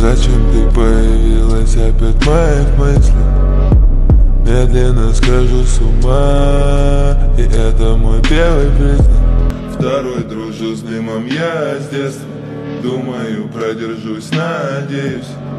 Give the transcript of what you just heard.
Зачем ты появилась опять в моих мыслях? Медленно схожу с ума, и это мой первый признак. Второй дружу с дымом я с детства. Думаю, продержусь, надеюсь.